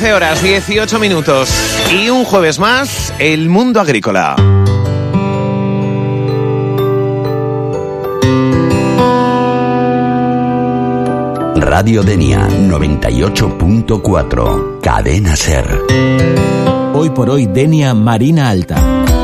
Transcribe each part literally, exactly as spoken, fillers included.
trece horas dieciocho minutos y un jueves más, el mundo agrícola. Radio Denia noventa y ocho punto cuatro, Cadena Ser. Hoy por hoy, Denia Marina Alta.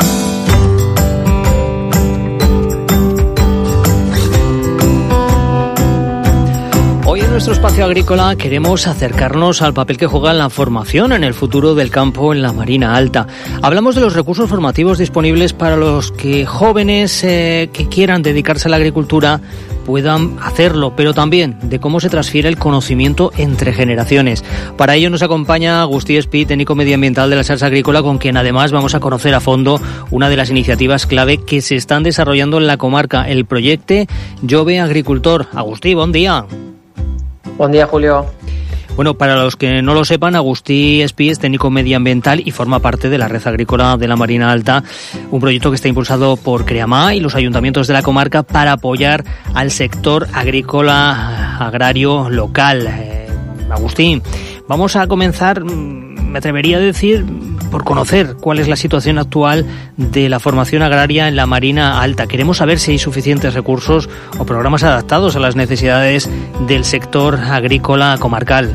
Hoy en nuestro espacio agrícola queremos acercarnos al papel que juega la formación en el futuro del campo en la Marina Alta. Hablamos de los recursos formativos disponibles para los que jóvenes eh, que quieran dedicarse a la agricultura puedan hacerlo, pero también de cómo se transfiere el conocimiento entre generaciones. Para ello nos acompaña Agustí Espí, técnico medioambiental de la Xarxa Agrícola, con quien además vamos a conocer a fondo una de las iniciativas clave que se están desarrollando en la comarca, el proyecto Jove Agricultor. Agustí, buen día. Buen día, Julio. Bueno, para los que no lo sepan, Agustí Espí es técnico medioambiental y forma parte de la Red Agrícola de la Marina Alta, un proyecto que está impulsado por CREAMA y los ayuntamientos de la comarca para apoyar al sector agrícola agrario local. Eh, Agustín, vamos a comenzar, me atrevería a decir, por conocer cuál es la situación actual de la formación agraria en la Marina Alta. Queremos saber si hay suficientes recursos o programas adaptados a las necesidades del sector agrícola comarcal.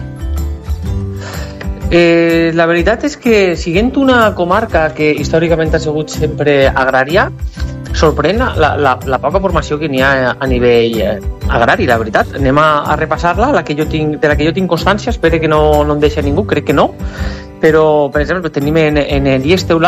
Eh, la veritat és que, siguent una comarca que històricament ha sigut sempre agrària, sorprèn la, la, la poca formació que n'hi ha a nivell eh, agrari, la veritat. Anem a, a repassar-la, la que jo tinc, de la que jo tinc constància, espero que no, no em deixa ningú, crec que no, però, per exemple, tenim en, en el I E S Teulada